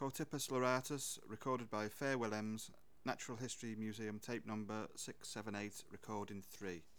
Cotypus liratus, recorded by Fair Willems, Natural History Museum, tape number 678, recording 3.